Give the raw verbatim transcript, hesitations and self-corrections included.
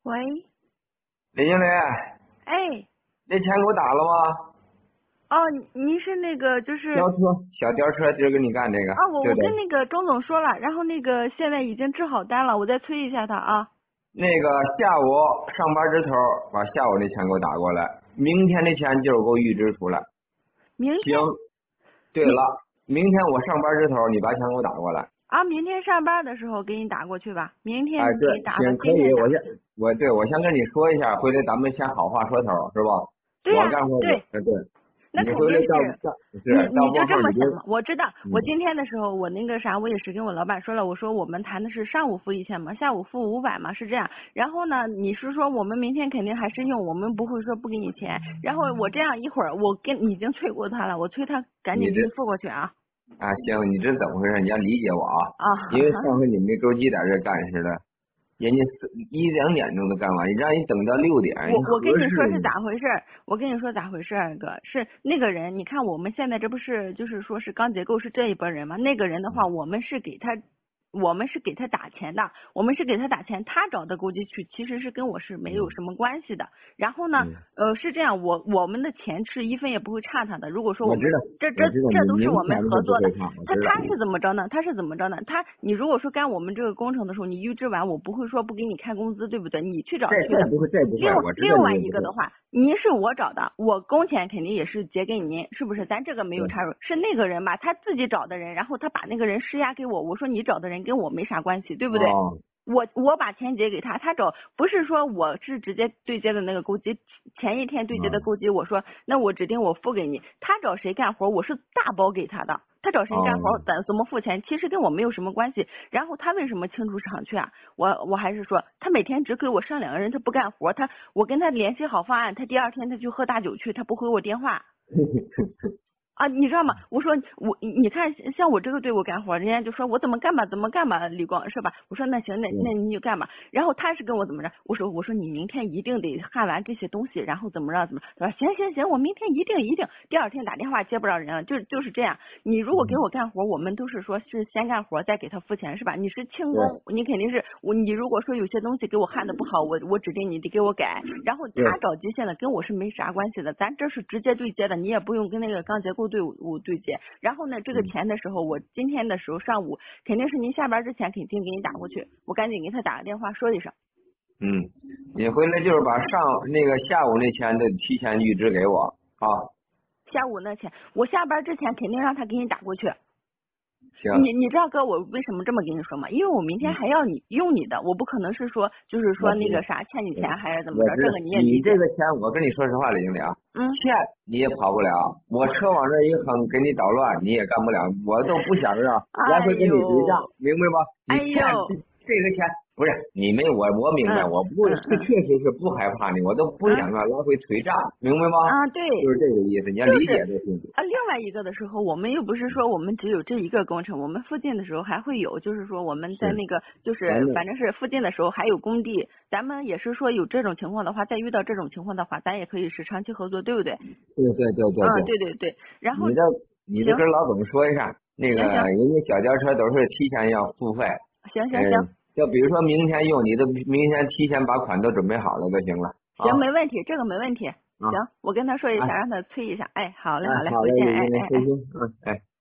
喂， 李经理， 哎， 这钱给我打了吗？ 哦，您是那个就是吊车，小吊车今儿给你干这个， 啊，我我对不对？ 跟那个钟总说了，然后那个现在已经制好单了，我再催一下他啊。 那个下午上班之头把下午那钱给我打过来，明天的钱就是给我预支出来。行， 明天明对了，明天我上班之头你把钱给我打过来。 啊，明天上班的时候给你打过去吧，明哎， 天对， 给你打吧， 行，可以， 今天打。 我先我对我先跟你说一下，回来咱们先好话说头，是吧？ 对呀， 我干活我对， 呃对，你那肯定是回来到到你是到你就过后你就这么想嘛，我知道，我嗯。 今天的时候我那个啥，我也是跟我老板说了，我说我们谈的是上午付一千嘛，下午付五百嘛，是这样。然后呢，你是说我们明天肯定还是用，我们不会说不给你钱。然后我这样一会儿我跟已经催过他了，我催他赶紧你这给你付过去啊。 啊，行，你这怎么回事？你要理解我啊， 啊， 因为上回你们那钩机在这干似的，人家四一两点钟都干完，让你等到六点， 我你我跟你说是合适吗？ 咋回事儿？我跟你说咋回事儿，哥，是那个人，你看我们现在这不是就是说是钢结构是这一拨人吗？那个人的话，我们是给他。我们是给他打钱的，我们是给他打钱，他找的钩机去其实是跟我是没有什么关系的。然后呢， 嗯， 呃，是这样，我我们的钱是一分也不会差他的。如果说我们我知道， 这这我知道， 这你都是我们明显的合作的， 是不会看，我知道。 他他是怎么着呢？他是怎么着呢？他你如果说干我们这个工程的时候，你预支完，我不会说不给你开工资，对不对？你去找这去的。 这不会，这不会， 另我知道另外你也不会。 一个的话，您是我找的，我工钱肯定也是结给您，是不是？咱这个没有对， 插入，是那个人吧，他自己找的人，然后他把那个人施压给我，我说你找的人跟我没啥关系，对不对？ 哦， 我我把钱结给他，他找不是说我是直接对接的那个钩机，前一天对接的嗯， 钩机，我说那我指定我付给你，他找谁干活，我是大包给他的，他找谁干活哦， 怎怎么付钱，其实跟我没有什么关系。然后他为什么清出厂去啊？我我还是说他每天只给我上两个人，他不干活，他我跟他联系好方案，他第二天他去喝大酒去，他不回我电话。啊，你知道吗？我说我你看像我这个队伍干活，人家就说我怎么干吧，怎么干吧，李光是吧？我说那行，那那你就干吧。然后他是跟我怎么着？我说我说你明天一定得焊完这些东西，然后怎么着怎么？他说行行行，我明天一定一定。第二天打电话接不着人了，就就是这样。你如果给我干活，我们都是说是先干活再给他付钱是吧？你是轻对工，你肯定是我你如果说有些东西给我焊的不好，我我指定你得给我改。然后对， 他找基线的跟我是没啥关系的，咱这是直接对接的，你也不用跟那个钢结构队伍对接。然后呢，这个嗯钱的时候，我今天的时候上午肯定是您下班之前肯定给你打过去，我赶紧给他打个电话说一声。 嗯，你回来就是把上那个下午那钱得提前预支给我啊。 下午那钱，我下班之前肯定让他给你打过去。 行， 你你知道哥，我为什么这么跟你说吗？因为我明天嗯， 还要你用你的，我不可能是说就是说那我知道。 个啥欠你钱还是怎么着， 我知道这个你也理解。 你这个钱，我跟你说实话，李经理啊， 嗯， 欠你也跑不了，我车往这一横，给你捣乱，你也干不了，我都不想让来哎回跟你对账， 呦， 明白吗？你哎欠呦， 这这个钱不是你没我我明白， 嗯我不嗯嗯是确实是不害怕你，我都不嗯想让来回催账，明白吗？ 啊，对。 就是这个意思，你要理就是解这心理。 啊，另外一个的时候，我们又不是说我们只有这一个工程，我们附近的时候还会有，就是说我们在是， 那个就是反正反正是附近的时候还有工地，咱们也是说有这种情况的话，再遇到这种情况的话，咱也可以是长期合作，对不对？ 对对对对嗯， 对， 对对对。然后你这你这行跟老总说一下，那个行行人家小轿车都是提前要付费。嗯， 行行行就比如说明天用，你都明天提前把款都准备好了就行了啊行，没问题，这个没问题。 啊！ 行，我跟他说一哎下，让他催一下。哎，好嘞哎， 好嘞， 好嘞， 回见。 李经理， 哎哎哎。 开心，嗯，哎。